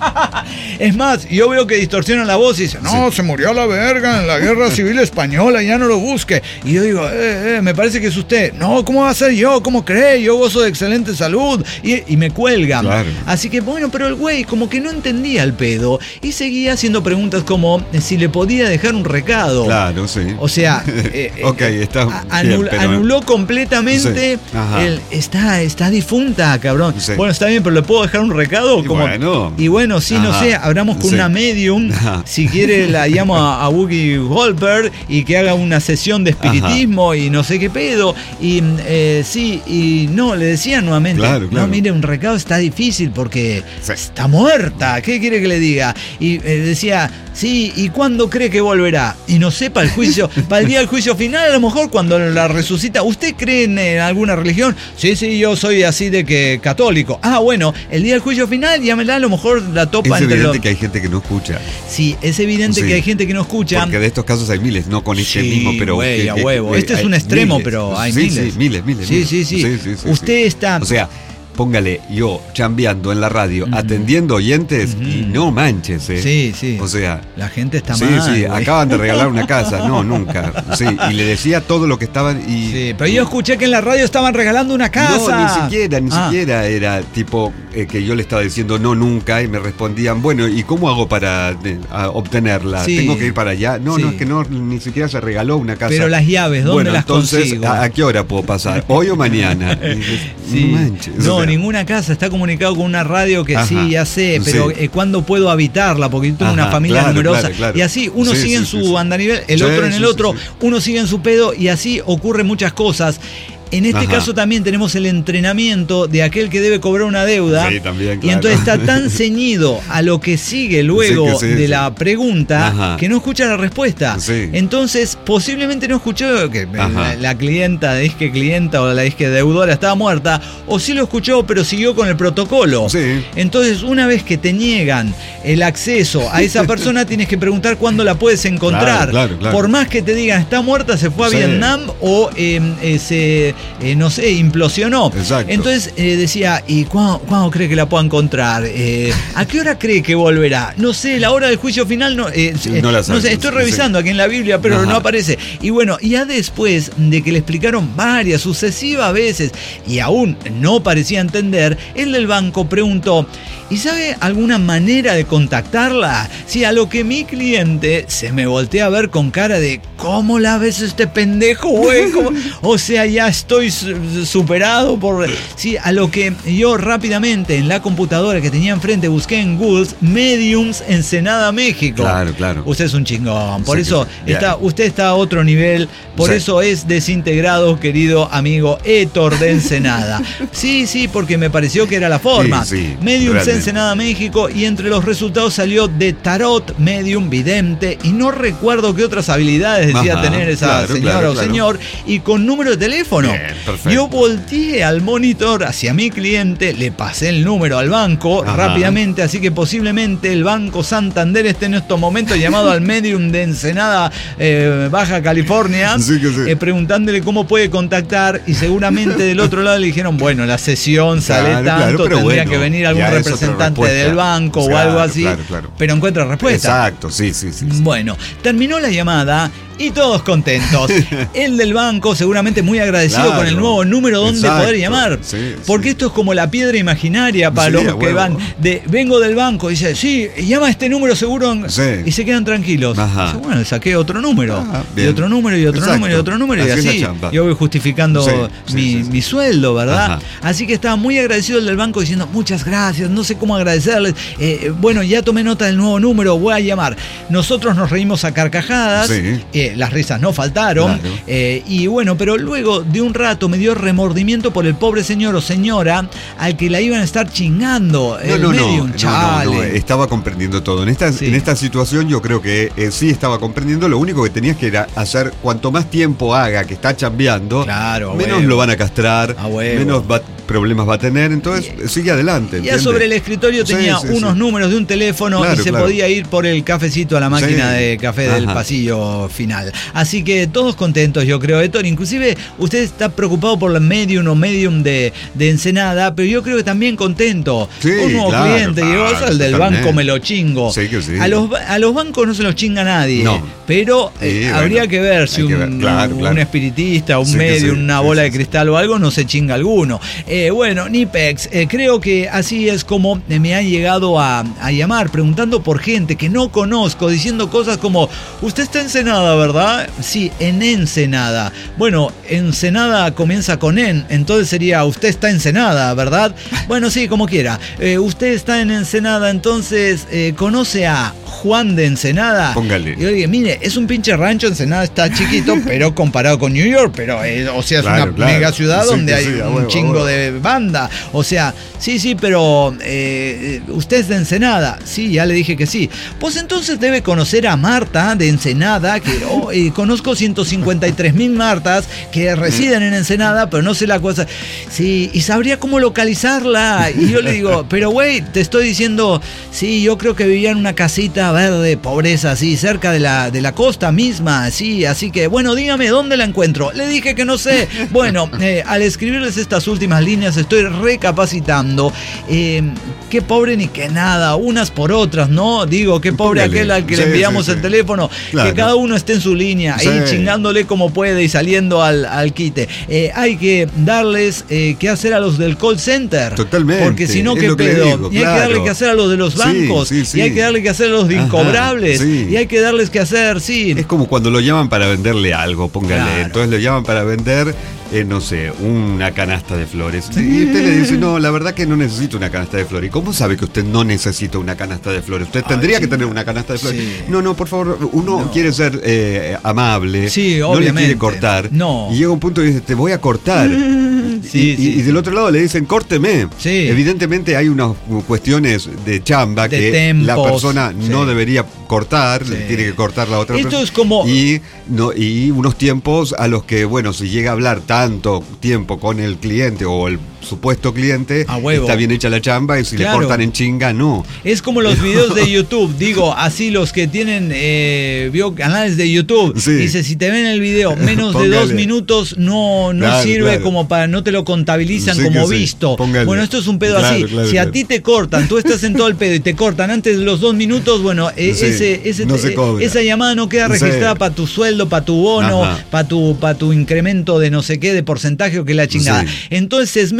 Es más, yo veo que distorsionan la voz y dicen, no, Sí. se murió a la verga en la guerra civil española, ya no lo busque. Y yo digo, eh, eh, me parece que es usted. No, ¿cómo va a ser yo? ¿Cómo cree? Yo gozo de excelente salud. Y, y me cuelgan. Claro. Así que bueno, pero el güey como que no entendía el pedo y seguía haciendo preguntas como eh, si le podía dejar un recado. Claro, sí. O sea, eh, eh, ok, está a- bien, anul- pero- anuló completamente Sí. Ajá. el está, está difunta, cabrón. Sí. Bueno, está bien, pero ¿le puedo dejar un recado? Y Como, bueno. y bueno, sí, no Ajá. sé, hablamos con Sí. una medium. Ajá. Si quiere la llamo a, a Wookie Goldberg y que haga una sesión de espiritismo y no sé qué pedo. Y eh, sí, y no, le decía nuevamente, Claro, claro. no, mire, un recado está difícil porque Sí. está muerta. ¿Qué quiere que le diga? Y eh, decía, sí, ¿y cuándo cree que volverá? Y no sé, para el juicio, para el día del juicio final, a lo mejor cuando la resucita. ¿Usted cree en, en alguna religión? Sí, sí, yo soy así de que católico. Ah, bueno, el día del juicio final, llámela, a lo mejor la topa Es entre evidente los... que hay gente que no escucha. Sí, es evidente Sí. que hay gente que no escucha. Porque de estos casos hay miles, no con este Sí, mismo, pero. güey, que- a que- huevo. que Este es hay un extremo, miles. pero hay sí, miles. Sí, miles, miles. Sí, miles. sí, sí. sí, sí, Usted sí. está- O sea, póngale yo chambeando en la radio, Ujú. atendiendo oyentes y Ujú. no manches, ¿eh? Sí, sí. O sea. La gente está Sí, mal. sí, güey. acaban de regalar una casa. No, nunca. Sí, y le decía todo lo que estaban. Y, Sí, pero yo escuché que en la radio estaban regalando una casa. No, ni siquiera, ni Ah. siquiera era tipo eh, que yo le estaba diciendo no nunca y me respondían, bueno, ¿y cómo hago para eh, a obtenerla? Sí. ¿Tengo que ir para allá? No, Sí. no, es que no, ni siquiera se regaló una casa. Pero las llaves, ¿dónde bueno, las entonces, consigo? ¿a, a qué hora puedo pasar? ¿Hoy o mañana? Y dices, Sí. No manches. No, o sea, ninguna casa. Está comunicado con una radio que Ajá. sí, ya sé, pero Sí. eh, ¿cuándo puedo habitarla? Porque yo tengo una Ajá, familia claro, numerosa. claro, claro. Y así, uno Sí, sigue en sí, su sí, sí. andanivel, el Sí, otro en sí, el sí, otro, sí. uno sigue en su pedo y así ocurren muchas cosas. En este Ajá. caso también tenemos el entrenamiento de aquel que debe cobrar una deuda. Sí, también, Y claro. entonces está tan ceñido a lo que sigue luego Sí, que sí, de sí. la pregunta Ajá. que no escucha la respuesta. Sí. Entonces, posiblemente no escuchó que la, Ajá. la clienta, disque clienta o la disque deudora estaba muerta, o sí lo escuchó, pero siguió con el protocolo. Sí. Entonces, una vez que te niegan el acceso a esa persona, tienes que preguntar cuándo la puedes encontrar. Claro, claro, claro. Por más que te digan está muerta, se fue a Sí. Vietnam o eh, eh, se, eh, no sé, implosionó. Exacto. Entonces eh, decía, ¿y cuándo, cuándo cree que la pueda encontrar? Eh, ¿A qué hora cree que volverá? No sé, la hora del juicio final no, eh, Sí, eh, no la no sabe. sé, estoy Sí. revisando aquí en la Biblia, pero Ajá. no aparece. Y bueno, ya después de que le explicaron varias, sucesivas veces, y aún no parecía entender, el del banco preguntó, ¿y sabe alguna manera de contactarla? Sí, a lo que mi cliente se me voltea a ver con cara de, ¿cómo la ves este pendejo, güey? ¿Cómo? O sea, ya es estoy superado por... Sí, a lo que yo rápidamente en la computadora que tenía enfrente busqué en Google Mediums Ensenada, México. Claro, claro. Usted es un chingón, por sí, eso sí. está, usted está a otro nivel, por sí. eso es desintegrado, querido amigo Héctor de Ensenada. Sí, sí, porque me pareció que era la forma. Sí, sí, Mediums realmente. Ensenada, México, y entre los resultados salió de tarot, medium, vidente, y no recuerdo qué otras habilidades decía Ajá, tener esa claro, señora claro, o claro. señor, y con número de teléfono. Bien, perfecto. Yo volteé al monitor hacia mi cliente, le pasé el número al banco Ajá. rápidamente, así que posiblemente el Banco Santander esté en estos momentos llamado al medium de Ensenada, eh, Baja California, sí que sí. eh, preguntándole cómo puede contactar, y seguramente del otro lado le dijeron, bueno, la sesión sale claro, tanto, claro, tendría bueno, que venir algún representante del banco claro, o algo así, claro, claro. pero encuentra respuesta. Exacto, sí, sí, sí, sí. Bueno, terminó la llamada y todos contentos. El del banco seguramente muy agradecido claro, con el nuevo número donde exacto, poder llamar. Sí, porque sí. esto es como la piedra imaginaria para Sí, los que huevo. van de vengo del banco y dice, sí, llama a este número seguro en... Sí. y se quedan tranquilos. Ajá. Dice, bueno, saqué otro número. Ah, y otro número y otro exacto. número y otro número y así. así. Yo voy justificando sí, mi, sí, sí, sí. mi sueldo, ¿verdad? Ajá. Así que estaba muy agradecido el del banco diciendo, muchas gracias, no sé cómo agradecerles. Eh, bueno, ya tomé nota del nuevo número, voy a llamar. Nosotros nos reímos a carcajadas, Sí. eh, las risas no faltaron. Claro. Eh, y bueno, pero luego de un rato me dio remordimiento por el pobre señor o señora al que la iban a estar chingando. No, el no, medium, no, chale. no, no, estaba comprendiendo todo. En esta, Sí. en esta situación yo creo que eh, sí estaba comprendiendo. Lo único que tenías que era hacer, cuanto más tiempo haga que está chambeando, Claro, menos huevo. lo van a castrar, A huevo. menos va, problemas va a tener. Entonces Y- sigue adelante. Ya ¿entiendes? sobre el escritorio Sí, tenía sí, unos sí. números de un teléfono Claro, y se claro. podía ir por el cafecito a la máquina Sí. de café del Ajá. pasillo final. Así que todos contentos, yo creo, Héctor. Inclusive usted está preocupado por la medium o medium de, de Ensenada, pero yo creo que también contento. Sí, Un nuevo claro, cliente, claro, llegó al del totalmente. banco, me lo chingo. Sí que sí. A los, ba- a los bancos no se los chinga nadie, No. pero eh, Sí, habría bueno, que ver si hay que un, ver, claro, un claro. espiritista, un Sí que medium, sí, una sí, bola sí, de sí. cristal o algo, no se chinga alguno. Eh, bueno, Nipex, eh, creo que así es como eh, me han llegado a, a llamar, preguntando por gente que no conozco, diciendo cosas como, usted está en Ensenada, ¿verdad? Sí, en Ensenada. Bueno, Ensenada comienza con en, entonces sería, usted está en Ensenada, ¿verdad? Bueno, sí, como quiera. Eh, usted está en Ensenada, entonces, eh, ¿conoce a Juan de Ensenada? Póngale. Y yo le dije, mire, es un pinche rancho, Ensenada está chiquito, pero comparado con New York, pero, eh, o sea, es Claro, una claro. mega ciudad Sí, donde que hay sí, a un huevo, a chingo huevo. de banda. O sea, sí, sí, pero eh, usted es de Ensenada. Sí, ya le dije que sí. Pues entonces debe conocer a Marta de Ensenada, que oh, eh, conozco ciento cincuenta y tres mil Martas que residen en Ensenada, pero no sé la cosa. Sí, y sabría cómo localizarla. Y yo le digo, pero güey, te estoy diciendo, sí, yo creo que vivía en una casita verde, pobreza, así, cerca de la, de la costa misma, sí, así que, bueno, dígame, ¿dónde la encuentro? Le dije que no sé. Bueno, eh, al escribirles estas últimas líneas estoy recapacitando. Eh, qué pobre ni que nada, unas por otras, ¿no? Digo, qué pobre Póngale. aquel al que Sí, le enviamos sí, el sí. teléfono, Claro. que cada uno esté en su línea, Sí. ahí chingándole como puede y saliendo al, al quite. Eh, hay que darles eh, qué hacer a los del call center. Totalmente, Porque si no, es qué lo que le pedo. digo, y hay claro. que darle qué hacer a los de los Sí, bancos. sí, sí. Y hay que darle qué hacer a los de Ajá, incobrables. sí. Y hay que darles qué hacer, sí. Es como cuando lo llaman para venderle algo, póngale. Claro. Entonces lo llaman para vender, eh, no sé, una canasta de flores. Y usted le dice, no, la verdad que no necesito una canasta de flores. ¿Y cómo sabe que usted no necesita una canasta de flores? Usted tendría Ay, que sí. tener una canasta de flores. Sí. No, no, por favor, uno No. quiere ser eh, amable, Sí, no le obviamente. quiere cortar. No. Y llega un punto y dice, te voy a cortar. Sí, y, sí. y del otro lado le dicen, córteme. Sí. Evidentemente hay unas cuestiones de chamba De que tempos, la persona sí. no debería cortar, Sí. tiene que cortar la otra Esto persona. es como- Y, no, y unos tiempos a los que, bueno, si llega a hablar tanto tiempo con el cliente o el supuesto cliente, A huevo. está bien hecha la chamba y si Claro. le cortan en chinga, no. Es como los videos de YouTube, digo, así los que tienen eh, vio canales de YouTube. Sí. Dice, si te ven el video menos de Póngale. dos minutos, no, no Claro, sirve claro. como para, no te lo contabilizan Sí como que sí. visto. Póngale. Bueno, esto es un pedo Claro, así. claro, si a claro. ti te cortan, tú estás en todo el pedo y te cortan antes de los dos minutos, bueno, eh, Sí, ese, ese, no se eh, cobra. esa llamada no queda registrada Sí. para tu sueldo, para tu bono, Ajá. para tu, para tu incremento de no sé qué, de porcentaje o que la chingada. Sí. Entonces se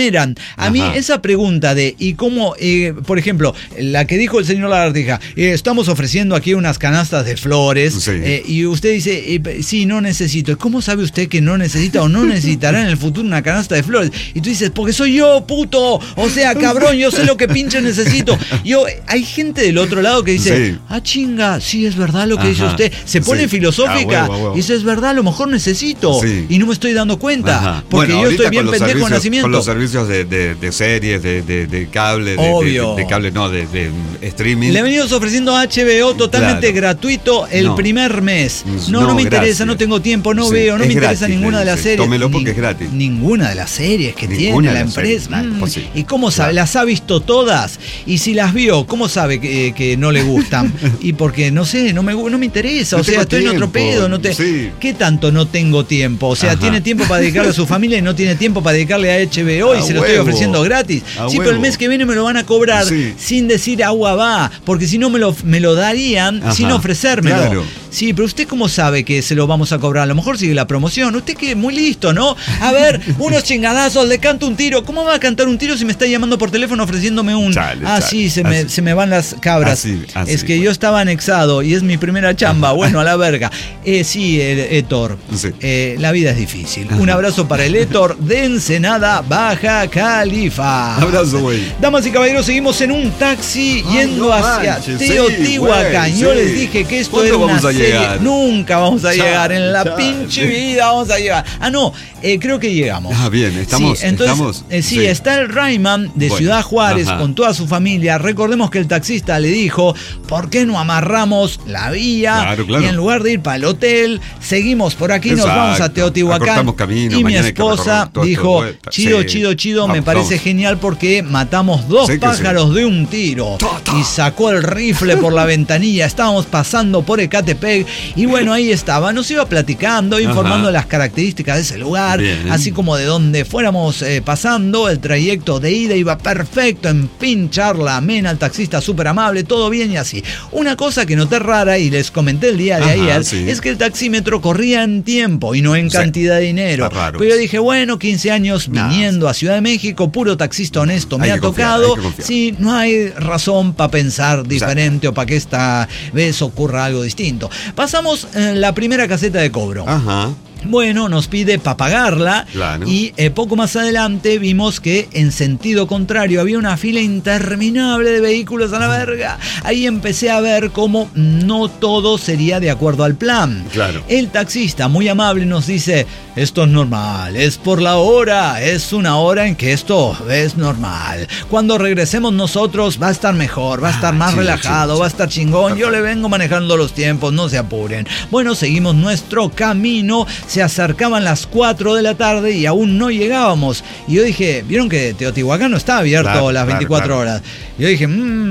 generan. A Ajá. mí esa pregunta de, ¿y cómo, eh, por ejemplo, la que dijo el señor Lagartija, eh, estamos ofreciendo aquí unas canastas de flores, sí. eh, y usted dice, eh, sí, no necesito. ¿Cómo sabe usted que no necesita o no necesitará en el futuro una canasta de flores? Y tú dices, porque soy yo, puto. O sea, cabrón, yo sé lo que pinche necesito. Yo, hay gente del otro lado que dice, sí. ah, chinga, sí, es verdad lo que Ajá. dice usted. Se pone sí. filosófica ah, huevo, huevo. y dice, es verdad, a lo mejor necesito. Sí. Y no me estoy dando cuenta. Ajá. Porque bueno, yo estoy bien pendejo de nacimiento. Con los servicios de, de, de series, de, de, de cable, de, Obvio. De, de, de cable, no, de, de streaming. Le venimos ofreciendo H B O totalmente claro. gratuito el no. primer mes. No, no, no me gracias. interesa, no tengo tiempo, no sí. veo, no es me interesa gratis, ninguna de las series. Tómelo porque Ni, es gratis. Ninguna de las series que ninguna tiene la empresa. Mm. Pues sí. ¿Y cómo sabe? Claro. ¿Las ha visto todas? Y si las vio, ¿cómo sabe que, que no le gustan? Y porque, no sé, no me, no me interesa. No o sea, estoy tiempo. en otro pedo. No te, sí. ¿Qué tanto no tengo tiempo? O sea, Ajá. tiene tiempo para dedicarle a su familia y no tiene tiempo para dedicarle a H B O y a se huevo. lo estoy ofreciendo gratis. A sí, huevo. pero el mes que viene me lo van a cobrar sí. sin decir agua va, porque si no me lo, me lo darían Ajá. sin ofrecérmelo. Claro. Sí, pero usted cómo sabe que se lo vamos a cobrar. A lo mejor sigue la promoción. Usted que muy listo, ¿no? A ver, unos chingadazos, le canto un tiro. ¿Cómo va a cantar un tiro si me está llamando por teléfono ofreciéndome un... Chale, ah, chale, sí, se me, se me van las cabras. Así, así, es que bueno. yo estaba anexado y es mi primera chamba. Ajá. Bueno, a la verga. Eh, sí, Héctor. Sí. Eh, la vida es difícil. Ajá. Un abrazo para el Héctor de Ensenada, Baja Califa. Abrazo, güey. Damas y caballeros, seguimos en un taxi Ay, yendo no hacia manches, Teotihuacán. Sí, yo sí. les dije que esto era una serie. Llegar? Nunca vamos a chale, llegar. En la chale. pinche vida vamos a llegar. Ah, no, eh, creo que llegamos. Ah, bien, estamos. Sí, entonces, estamos, eh, sí, sí, está el Rayman de bueno, Ciudad Juárez ajá. con toda su familia. Recordemos que el taxista le dijo, ¿por qué no amarramos la vía? Claro, claro. Y en lugar de ir para el hotel, seguimos por aquí, Exacto. nos vamos a Teotihuacán. Camino, y mi esposa dijo, chido, sí. chido, chido, vamos, me parece vamos. genial porque matamos dos sí pájaros sí. de un tiro. Ta, ta. Y sacó el rifle por la ventanilla. Estábamos pasando por Ecatepec y bueno, ahí estaba. Nos iba platicando, informando Ajá. las características de ese lugar, Bien. así como de donde fuéramos eh, pasando. El trayecto de ida iba perfecto, en fin, charla amena, el taxista súper amable, todo bien y así. Una cosa que noté rara y les comenté el día de Ajá, ayer sí. es que el taxímetro corría en tiempo y no en cantidad sí. de dinero. Pero yo dije, bueno, quince años nah, viniendo sí. a Ciudad de México, puro taxista honesto, me hay ha tocado. Confiar, sí, no hay razón para pensar diferente o, sea, o para que esta vez ocurra algo distinto. Pasamos eh, la primera caseta de cobro. Ajá. Bueno, nos pide para pagarla claro. y eh, poco más adelante vimos que en sentido contrario había una fila interminable de vehículos a la verga. Ahí empecé a ver cómo no todo sería de acuerdo al plan. Claro. El taxista, muy amable, nos dice, esto es normal, es por la hora, es una hora en que esto es normal. Cuando regresemos nosotros va a estar mejor, va a estar más ah, relajado, chido, va a estar chingón. Yo le vengo manejando los tiempos, no se apuren. Bueno, seguimos nuestro camino. Se acercaban las cuatro de la tarde y aún no llegábamos. Y yo dije, vieron que Teotihuacán no está abierto claro, las veinticuatro claro, claro. horas. Y yo dije, mmm,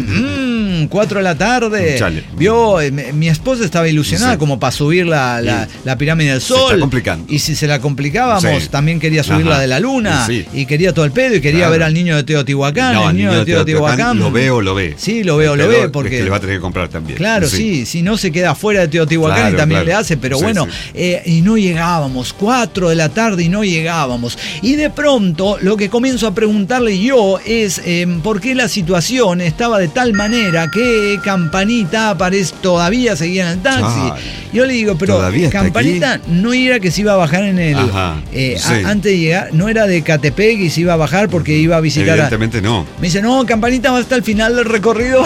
mmm, cuatro de la tarde. Chale. Vio, mi, mi esposa estaba ilusionada sí. como para subir la, la, la pirámide del Sol. Se está complicando. Y si se la complicábamos, sí. también quería subir Ajá. la de la Luna. Sí. Y quería todo el pedo y quería claro. ver al niño de Teotihuacán. No, el niño, niño de Teotihuacán, Teotihuacán. Lo veo, lo ve. Sí, lo veo, lo ve. Porque es que le va a tener que comprar también. Claro, sí. sí si no se queda fuera de Teotihuacán claro, y también claro. le hace. Pero sí, bueno, sí. Eh, y no llegábamos. Cuatro de la tarde y no llegábamos. Y de pronto lo que comienzo a preguntarle yo es eh, por qué la situación estaba de tal manera que Campanita parece, todavía seguía en el taxi. Ay, yo le digo, pero Campanita no era que se iba a bajar en el... Eh, sí. a, antes de llegar, no era de Ecatepec y se iba a bajar porque iba a visitar... Evidentemente a, no. Me dice, no, Campanita va hasta el final del recorrido.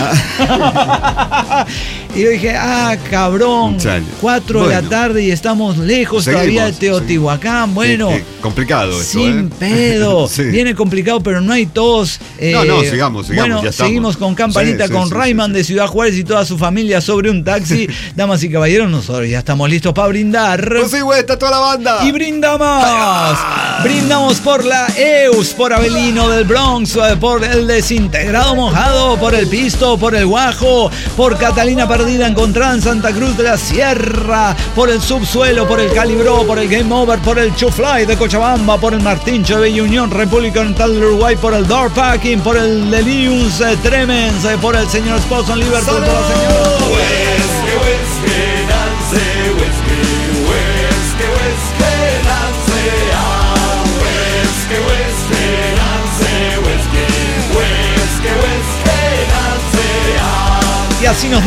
Ah. Y yo dije, ah, cabrón, cuatro bueno. de la tarde y estamos lejos Seguimos. todavía de Teotihuacán. Bueno, qué, qué complicado esto, sin ¿eh? pedo. sí. Viene complicado, pero no hay tos. Eh, no, no, sigamos, sigamos. Bueno, ya estamos. seguimos con Campanita, sí, sí, con sí, Rayman sí, sí. de Ciudad Juárez y toda su familia sobre un taxi. Damas y caballeros, nosotros ya estamos listos para brindar. Pues sí, güey, está toda la banda. Y brindamos. Ah. Brindamos por la E U S, por Avelino del Bronx, por el Desintegrado Mojado, por el Pisto, por el Guajo, por Catalina Perdida encontrada en Santa Cruz de la Sierra, por el Subsuelo, por el Calibró, por el Game Over, por el Chufly de Cochabamba, por el Martincho de Bella Unión, República Oriental del Uruguay, por el Door Packing, por el Deliriums eh, Tremens, eh, por el señor Esposo en Liverpool, por la señora... Whisky, whisky, Nancy, whisky, whisky, whisky, Nancy, ah, whisky, whisky, Nancy.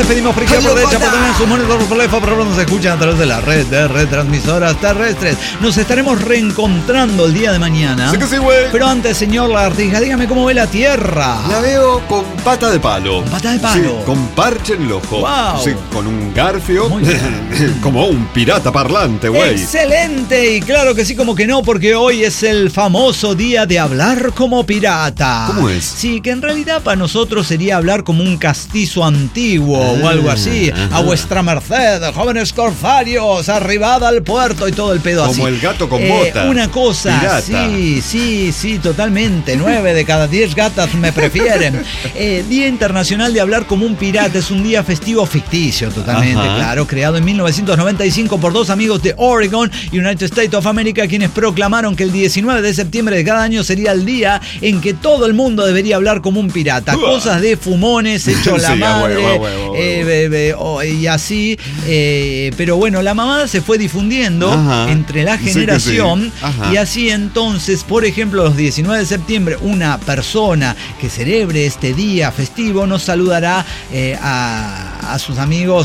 despedimos por izquierda, por derecha, por también sus monitores, por lejos, pero nos escuchan a través de la red de retransmisoras terrestres. Nos estaremos reencontrando el día de mañana. Sí que sí, güey. Pero antes, señor Lagartija, dígame cómo ve la Tierra. La veo con pata de palo. ¿Con pata de palo? Sí, con parche en el ojo. Wow. Sí, con un garfio. Muy bien. Como un pirata parlante, güey. Excelente. Y claro que sí, como que no, porque hoy es el famoso día de hablar como pirata. ¿Cómo es? Sí, que en realidad para nosotros sería hablar como un castizo antiguo ah, o algo así. Ajá. A vuestra merced, jóvenes corsarios, arribad al puerto y todo el pedo como así. Como el gato con eh, bota. Una cosa, pirata. sí, sí, sí, totalmente. Nueve de cada diez gatas me prefieren. Eh, Día Internacional de Hablar como un Pirata es un día festivo ficticio, totalmente, Ajá. claro, creado en mil novecientos noventa y cinco por dos amigos de Oregon, United States of America, quienes proclamaron que el diecinueve de septiembre de cada año sería el día en que todo el mundo debería hablar como un pirata. Uh. Cosas de fumones, hecho la sí, madre, huevo, huevo, huevo, eh, be, be, oh, y así. Eh, pero bueno, la mamada se fue difundiendo Ajá. entre la generación sí sí. y así entonces, por ejemplo, los diecinueve de septiembre, una persona que celebre este día festivo nos saludará eh, a, a sus amigos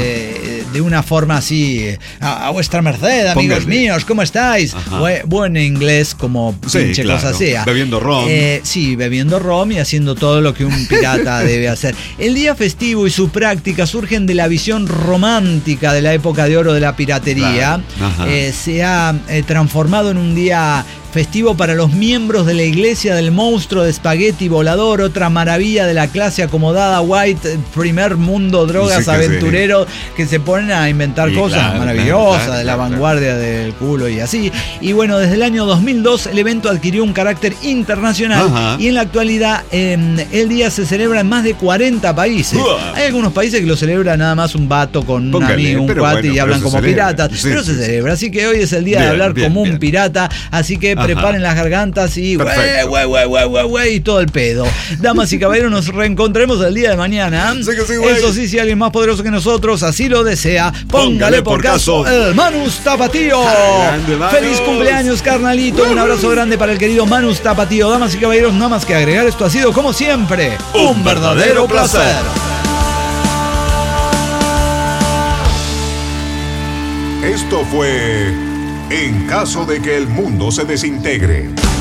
eh, de una forma así, a, a vuestra merced, amigos Póngale. míos, ¿cómo estáis? Bu- buen inglés, como sí, pinche claro. cosa sea. Bebiendo rom. Eh, sí, bebiendo rom y haciendo todo lo que un pirata debe hacer. El día festivo y su práctica surgen de la visión romántica de la época de oro de la piratería. Claro. Eh, se ha eh, transformado en un día festivo para los miembros de la iglesia del monstruo de espagueti volador, otra maravilla de la clase acomodada white, primer mundo drogas sí, aventurero sí. que se ponen a inventar sí, cosas claro, maravillosas claro, de la claro, vanguardia claro. del culo y así. Y bueno, desde el año dos mil dos el evento adquirió un carácter internacional Ajá. y en la actualidad eh, el día se celebra en más de cuarenta países. Uh-huh. Hay algunos países que lo celebran nada más un vato con Póngale, un amigo, un cuate bueno, y hablan como piratas, sí, pero sí, se celebra. Así que hoy es el día bien, de hablar bien, como bien. un pirata, así que Ajá. preparen las gargantas y güey, güey, güey, güey, güey, güey, y todo el pedo. Damas y caballeros, nos reencontraremos el día de mañana. Sí que sí, Eso sí, si alguien más poderoso que nosotros así lo desea, póngale, póngale por, por caso, caso el Manus Tapatío. Grande, Manus. Feliz cumpleaños, carnalito. Uh-huh. Un abrazo grande para el querido Manus Tapatío. Damas y caballeros, nada más que agregar, esto ha sido, como siempre, un, un verdadero placer. placer. Esto fue En caso de que el mundo se desintegre.